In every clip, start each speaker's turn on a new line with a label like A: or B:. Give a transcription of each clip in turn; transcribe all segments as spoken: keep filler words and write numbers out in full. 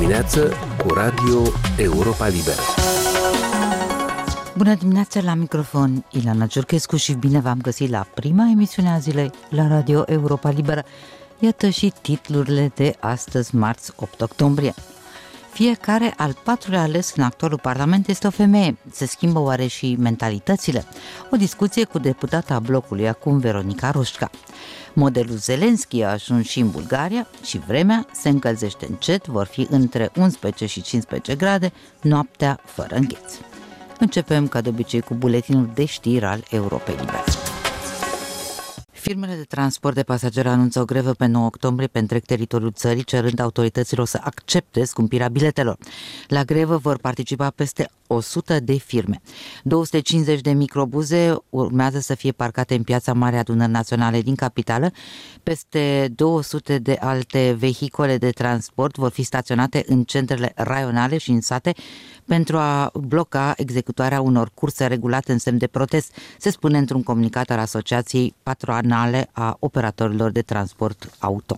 A: dimineață cu Radio Europa Liberă.
B: Bună dimineața, la microfon Ilana Ciurchescu și bine v-am găsit la prima emisiune a zilei la Radio Europa Liberă. Iată și titlurile de astăzi, marți opt octombrie. Fiecare al patrulea ales în actualul Parlament este o femeie. Se schimbă oare și mentalitățile? O discuție cu deputata blocului acum, Veronica Roșca. Modelul Zelenski a ajuns și în Bulgaria și vremea se încălzește încet, vor fi între unsprezece și cincisprezece grade, noaptea fără îngheț. Începem ca de obicei cu buletinul de știri al Europei Libere. Firmele de transport de pasageri anunță o grevă pe nouă octombrie pe întreg teritoriul țării, cerând autorităților să accepte scumpirea biletelor. La grevă vor participa peste o sută de firme. două sute cincizeci de microbuze urmează să fie parcate în piața Marii Adunări Naționale din capitală. Peste două sute de alte vehicole de transport vor fi staționate în centrele raionale și în sate pentru a bloca executarea unor curse regulate în semn de protest, se spune într-un comunicat al Asociației Patronale a Operatorilor de Transport Auto.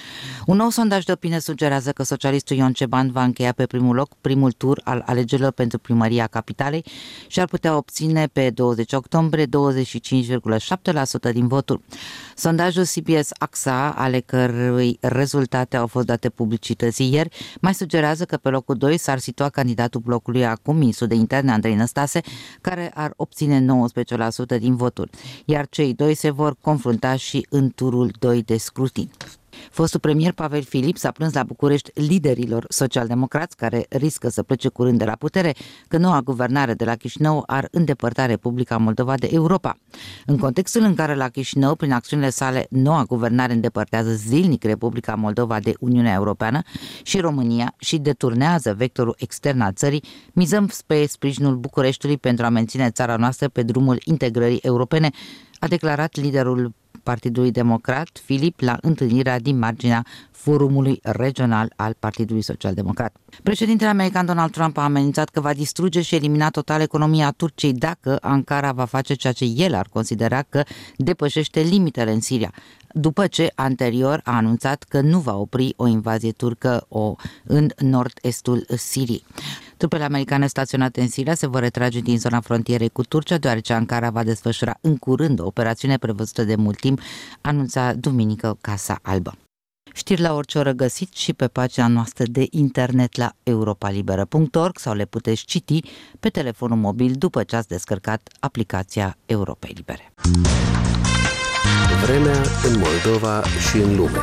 B: Un nou sondaj de opinie sugerează că socialistul Ion Ceban va încheia pe primul loc primul tur al alegerilor pentru primăria capitalei și ar putea obține pe douăzeci octombrie douăzeci și cinci virgulă șapte la sută din voturi. Sondajul C B S A X A, ale cărui rezultate au fost date publicității ieri, mai sugerează că pe locul doi s-ar situa candidatul blocului acum, ministrul de interne Andrei Năstase, care ar obține nouăsprezece la sută din voturi, iar cei doi se vor confrunta și în turul doi de scrutin. Fostul premier Pavel Filip s-a plâns la București liderilor socialdemocrați care riscă să plece curând de la putere că noua guvernare de la Chișinău ar îndepărta Republica Moldova de Europa. În contextul în care la Chișinău, prin acțiunile sale, noua guvernare îndepărtează zilnic Republica Moldova de Uniunea Europeană și România și deturnează vectorul extern al țării, mizăm pe sprijinul Bucureștiului pentru a menține țara noastră pe drumul integrării europene, a declarat liderul Partidului Democrat, Filip, la întâlnirea din marginea forumului regional al Partidului Social Democrat. Președintele american Donald Trump a amenințat că va distruge și elimina total economia Turciei dacă Ankara va face ceea ce el ar considera că depășește limitele în Siria, după ce anterior a anunțat că nu va opri o invazie turcă o, în nord-estul Siriei. Trupele americane staționate în Siria se vor retrage din zona frontierei cu Turcia, deoarece Ankara va desfășura în curând o operațiune prevăzută de mult timp, anunța duminică Casa Albă. Știri la orice oră găsiți și pe pagina noastră de internet la europa liberă punct org sau le puteți citi pe telefonul mobil după ce ați descărcat aplicația Europei Libere.
A: Vremea în Moldova și în lume.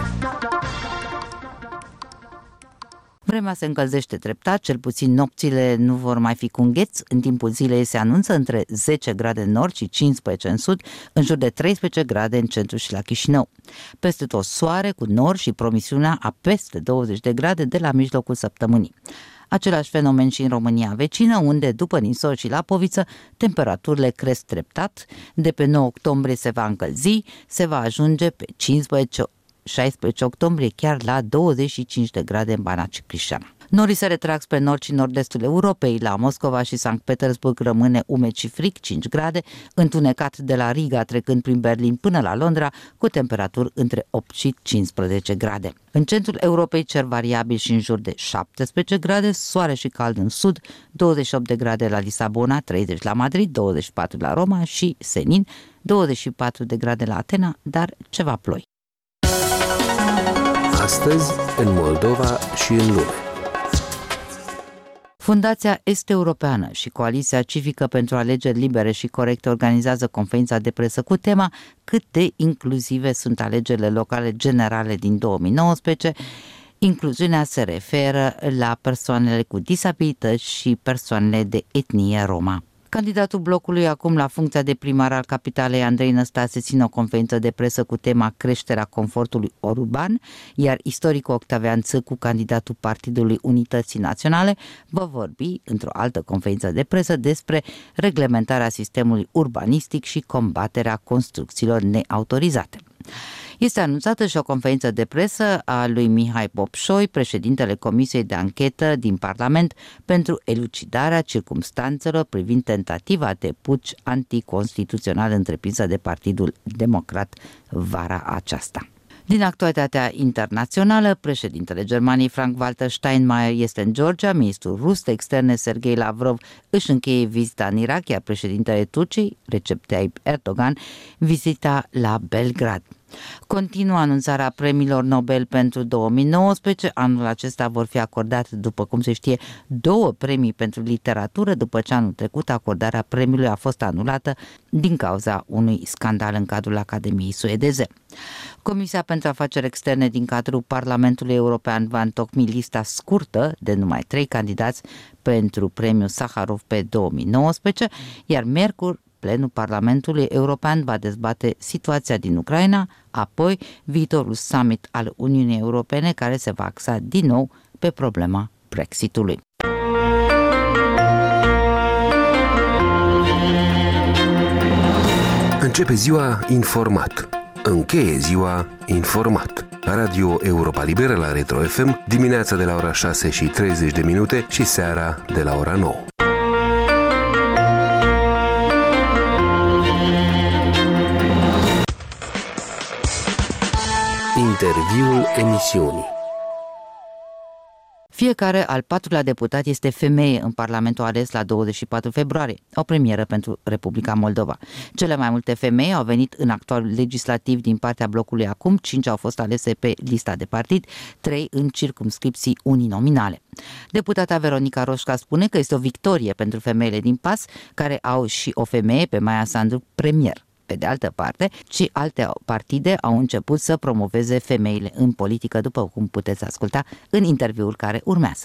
B: Vremea se încălzește treptat, cel puțin nopțile nu vor mai fi cu îngheț. În timpul zilei se anunță între zece grade în nord și cincisprezece în sud, în jur de treisprezece grade în centru și la Chișinău. Peste tot soare cu nord și promisiunea a peste douăzeci de grade de la mijlocul săptămânii. Același fenomen și în România vecină, unde după Nisor și Lapoviță temperaturile cresc treptat. De pe nouă octombrie se va încălzi, se va ajunge pe cincisprezece șaisprezece octombrie chiar la douăzeci și cinci de grade în Banat și Crișana. Norii se retrag spre nord și nord-estul Europei. La Moscova și Sankt Petersburg rămâne umed și frig, cinci grade, întunecat de la Riga trecând prin Berlin până la Londra, cu temperaturi între opt și cincisprezece grade. În centrul Europei cer variabil și în jur de șaptesprezece grade, soare și cald în sud, douăzeci și opt de grade la Lisabona, treizeci la Madrid, douăzeci și patru la Roma și Senin, douăzeci și patru de grade la Atena, dar ceva ploi.
A: Astăzi, în Moldova și în lume.
B: Fundația Est-Europeană și Coaliția Civică pentru Alegeri Libere și Corecte organizează conferința de presă cu tema cât de inclusive sunt alegerile locale generale din două mii nouăsprezece. Incluziunea se referă la persoanele cu disabilități și persoanele de etnie roma. Candidatul blocului acum la funcția de primar al capitalei, Andrei Năstase, ține o conferință de presă cu tema creșterea confortului urban, iar istoricul Octavian Țâcu, candidatul Partidului Unității Naționale, va vorbi într-o altă conferință de presă despre reglementarea sistemului urbanistic și combaterea construcțiilor neautorizate. Este anunțată și o conferință de presă a lui Mihai Bobșoi, președintele Comisiei de Anchetă din Parlament, pentru elucidarea circumstanțelor privind tentativa de puci anticonstituțional întreprinsă de Partidul Democrat vara aceasta. Din actualitatea internațională, președintele Germaniei Frank-Walter Steinmeier este în Georgia, ministrul rus de externe Sergei Lavrov își încheie vizita în Irak, iar președintele Turciei, Recep Tayyip Erdogan, vizita la Belgrad. Continuă anunțarea premiilor Nobel pentru două mii nouăsprezece. Anul acesta vor fi acordate, după cum se știe, două premii pentru literatură, după ce anul trecut acordarea premiului a fost anulată din cauza unui scandal în cadrul Academiei suedeze. Comisia pentru Afaceri Externe din cadrul Parlamentului European va întocmi lista scurtă de numai trei candidați pentru premiul Saharov pe două mii nouăsprezece, iar miercuri plenul Parlamentului European va dezbate situația din Ucraina, apoi viitorul summit al Uniunii Europene, care se va axa din nou pe problema Brexitului.
A: Începe ziua informat. Încheie ziua informat. Radio Europa Liberă la Retro F M, dimineața de la ora șase și treizeci de minute și seara de la ora nouă. Interviul emisiunii.
B: Fiecare al patrulea deputat este femeie în Parlamentul ales la douăzeci și patru februarie, o premieră pentru Republica Moldova. Cele mai multe femei au venit în actualul legislativ din partea blocului acum, cinci au fost alese pe lista de partid, trei în circumscripții uninominale. Deputata Veronica Roșca spune că este o victorie pentru femeile din P A S, care au și o femeie pe Maia Sandu premier. Pe de altă parte, și alte partide au început să promoveze femeile în politică, după cum puteți asculta în interviul care urmează.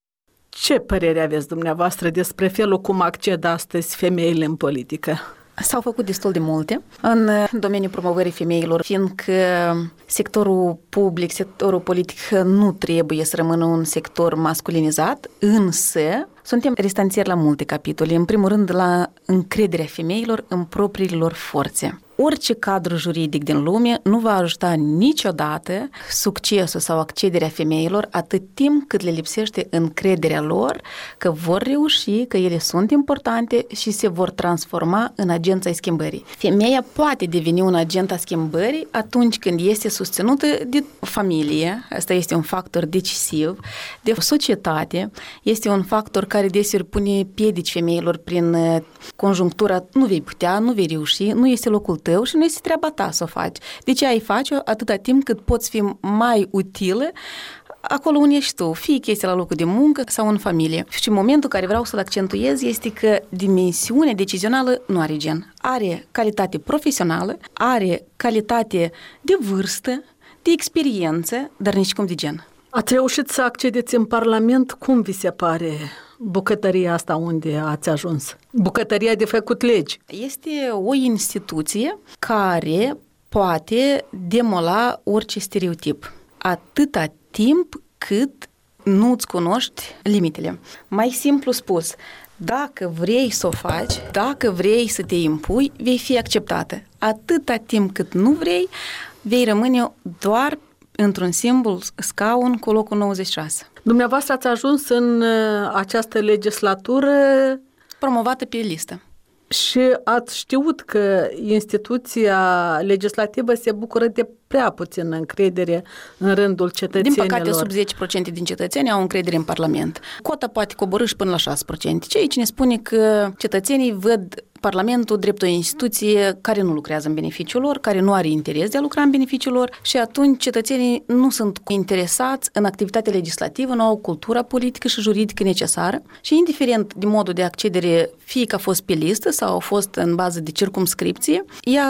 C: Ce părere aveți dumneavoastră despre felul cum acced astăzi femeile în politică?
D: S-au făcut destul de multe în domeniul promovării femeilor, fiindcă sectorul public, sectorul politic nu trebuie să rămână un sector masculinizat, însă suntem restanțieri la multe capitole. În primul rând, la încrederea femeilor în propriile lor forțe. Orice cadru juridic din lume nu va ajuta niciodată succesul sau accederea femeilor atât timp cât le lipsește încrederea lor că vor reuși, că ele sunt importante și se vor transforma în agența ai schimbării. Femeia poate deveni un agent a schimbării atunci când este susținută de familie, asta este un factor decisiv, de societate, este un factor care deseori pune piedici femeilor prin conjunctura nu vei putea, nu vei reuși, nu este locul tău și nu este treaba ta să o faci. De ce ai face-o atâta timp cât poți fi mai utilă acolo unde ești tu, fie chestia la locul de muncă sau în familie. Și momentul care vreau să-l accentuez este că dimensiunea decizională nu are gen. Are calitate profesională, are calitate de vârstă, de experiență, dar nici cum de gen.
C: Ați reușit să accedeți în Parlament, cum vi se pare bucătăria asta unde ați ajuns? Bucătăria de făcut legi.
D: Este o instituție care poate demola orice stereotip, atâta timp cât nu-ți cunoști limitele. Mai simplu spus, dacă vrei să o faci, dacă vrei să te impui, vei fi acceptată. Atâta timp cât nu vrei, vei rămâne doar într-un simbol scaun cu locul nouăzeci și șase.
C: Dumneavoastră ați ajuns în această legislatură
D: promovată pe listă.
C: Și ați știut că instituția legislativă se bucură de prea puțină încredere în rândul cetățenilor.
D: Din păcate, sub zece la sută din cetățeni au încredere în Parlament. Cota poate coborî și până la șase la sută. Ceea ce ne spune că cetățenii văd Parlamentul drept o instituție care nu lucrează în beneficiul lor, care nu are interes de a lucra în beneficiul lor și atunci cetățenii nu sunt interesați în activitatea legislativă, nu au cultura politică și juridică necesară și indiferent de modul de accedere, fie că a fost pe listă sau a fost în bază de circumscripție, ea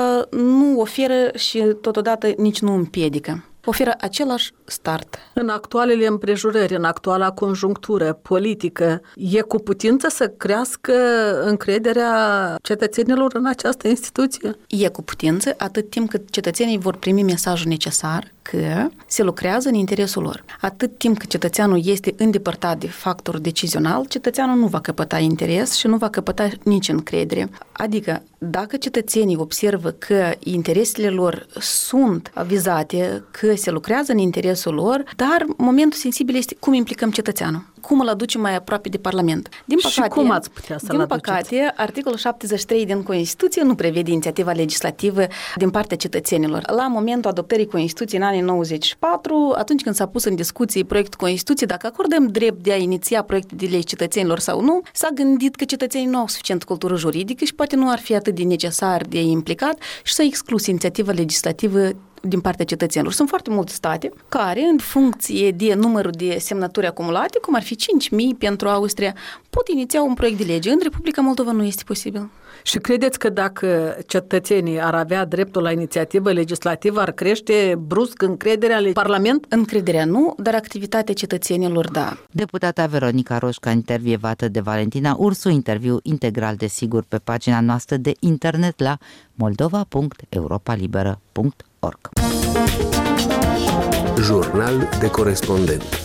D: nu oferă și totodată nici nu împiedică. Oferă același start.
C: În actualele împrejurări, în actuala conjunctură politică, e cu putință să crească încrederea cetățenilor în această instituție?
D: E cu putință atât timp cât cetățenii vor primi mesajul necesar că se lucrează în interesul lor. Atât timp cât cetățeanul este îndepărtat de factorul decizional, cetățeanul nu va căpăta interes și nu va căpăta nici încredere. Adică, dacă cetățenii observă că interesele lor sunt vizate, că se lucrează în interesul lor, dar momentul sensibil este cum implicăm cetățeanul. cum îl aducem mai aproape de Parlament. Din păcate,
C: și cum ați putea să-l
D: Din
C: aduceți?
D: păcate, articolul șaptezeci și trei din Constituție nu prevede inițiativa legislativă din partea cetățenilor. La momentul adoptării Constituției în anii nouăzeci și patru, atunci când s-a pus în discuție proiectul Constituției, dacă acordăm drept de a iniția proiecte de legi cetățenilor sau nu, s-a gândit că cetățenii nu au suficient cultură juridică și poate nu ar fi atât de necesar de implicat și s-a exclus inițiativa legislativă din partea cetățenilor. Sunt foarte multe state care, în funcție de numărul de semnături acumulate, cum ar fi cinci mii pentru Austria, pot iniția un proiect de lege. În Republica Moldova nu este posibil.
C: Și credeți că dacă cetățenii ar avea dreptul la inițiativă legislativă, ar crește brusc încrederea în Parlament?
D: Încrederea nu, dar activitatea cetățenilor, da.
B: Deputata Veronica Roșca, intervievată de Valentina Ursu, interviu integral, desigur, pe pagina noastră de internet la moldova punct europa liberă punct org.
A: Jurnal de corespondent.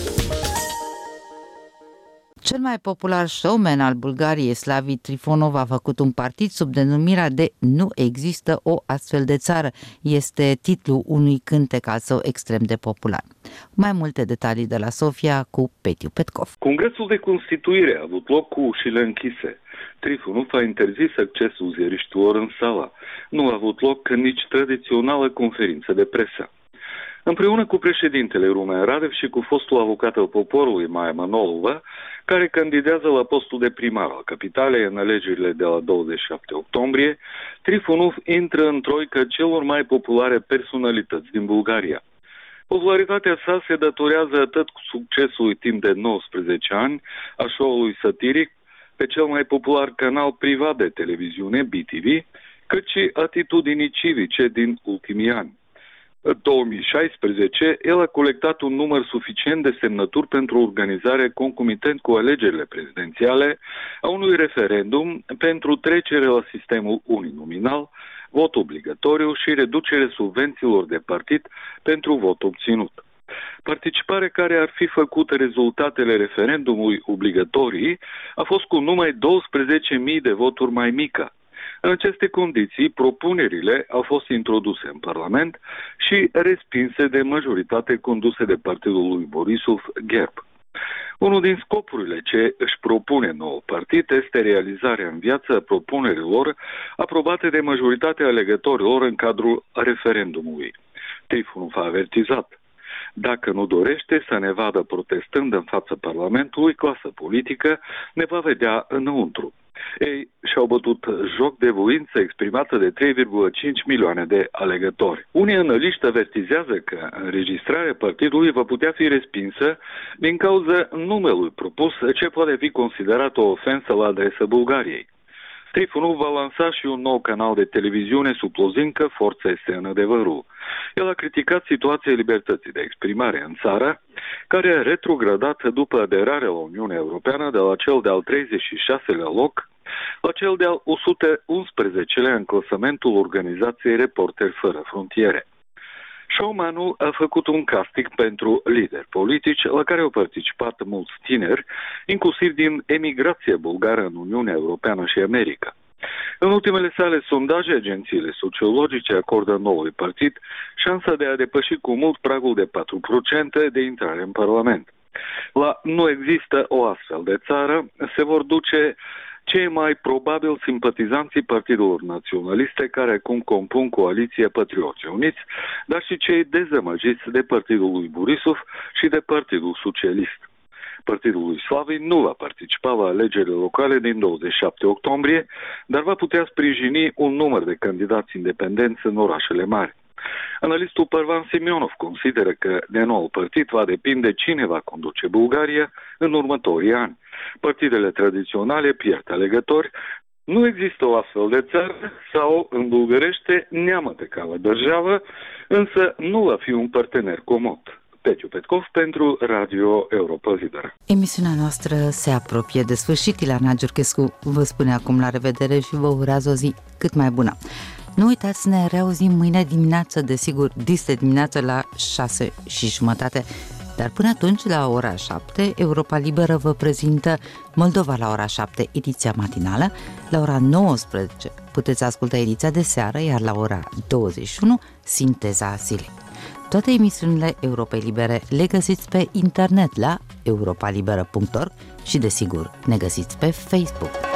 B: Cel mai popular showman al Bulgariei, Slavi Trifonov, a făcut un partid sub denumirea de Nu există o astfel de țară. Este titlul unui cântec al său extrem de popular. Mai multe detalii de la Sofia cu Petiu Petkov.
E: Congresul de constituire a avut loc cu ușile închise. Trifonov a interzis accesul ziariștilor în sala. Nu a avut loc nici tradițională conferință de presă. Împreună cu președintele Rumen Radev și cu fostul avocat al poporului Maia Manolova, care candidează la postul de primar al capitalei în alegerile de la douăzeci și șapte octombrie, Trifonov intră în troica celor mai populare personalități din Bulgaria. Popularitatea sa se datorează atât cu succesului timp de nouăsprezece ani a show-ului satiric pe cel mai popular canal privat de televiziune, B T V, cât și atitudinii civice din ultimii ani. În două mii șaisprezece, el a colectat un număr suficient de semnături pentru organizare concomitent cu alegerile prezidențiale a unui referendum pentru trecere la sistemul uninominal, vot obligatoriu și reducere subvențiilor de partid pentru vot obținut. Participare care ar fi făcut rezultatele referendumului obligatorii a fost cu numai douăsprezece mii de voturi mai mică. În aceste condiții, propunerile au fost introduse în Parlament și respinse de majoritate conduse de partidul lui Borisov, GERB. Unul din scopurile ce își propune nou partid este realizarea în viață a propunerilor aprobate de majoritatea alegătorilor în cadrul referendumului. Trifonov a avertizat: dacă nu dorește să ne vadă protestând în fața Parlamentului, clasa politică ne va vedea înăuntru. Ei și-au bătut joc de voință exprimată de trei virgulă cinci milioane de alegători. Unii analiști avertizează că înregistrarea partidului va putea fi respinsă din cauza numelui propus, ce poate fi considerat o ofensă la adresa Bulgariei. Trifonov va lansa și un nou canal de televiziune sub lozincă, Forța este în adevărul. El a criticat situația libertății de exprimare în țară, care a retrogradat după aderarea la Uniunea Europeană de la cel de-al treizeci și șaselea loc la cel de-al o sută unsprezecelea în clasamentul organizației Reporteri Fără Frontiere. Showmanul a făcut un casting pentru lideri politici la care au participat mulți tineri, inclusiv din emigrația bulgară în Uniunea Europeană și America. În ultimele sale sondaje, agențiile sociologice acordă noului partid șansa de a depăși cu mult pragul de patru la sută de intrare în Parlament. La Nu există o astfel de țară se vor duce cei mai probabil simpatizanții partidelor naționaliste care acum compun coaliția Patrioții Uniți, dar și cei dezamăgiți de partidul lui Borisov și de Partidul Socialist. Partidul lui Slavi nu va participa la alegerile locale din douăzeci și șapte octombrie, dar va putea sprijini un număr de candidați independenți în orașele mari. Analistul Parvan Simionov consideră că de nou partid va depinde cine va conduce Bulgaria în următorii ani. Partidele tradiționale pierd alegători, nu există o astfel de țară sau, în bulgărește, neamă de cală državă, însă nu va fi un partener comod. Petiu Petkov pentru Radio Europa Liberă.
B: Emisiunea noastră se apropie de sfârșit. Ilana Giurchescu vă spune acum la revedere și vă urează o zi cât mai bună. Nu uitați să ne reauzim mâine dimineață, desigur, dis de dimineață la șase și jumătate. Dar până atunci, la ora șapte, Europa Liberă vă prezintă Moldova la ora șapte, ediția matinală. La ora nouăsprezece puteți asculta ediția de seară, iar la ora douăzeci și unu, sinteza zilei. Toate emisiunile Europei Libere le găsiți pe internet la europa liberă punct org și, desigur, ne găsiți pe Facebook.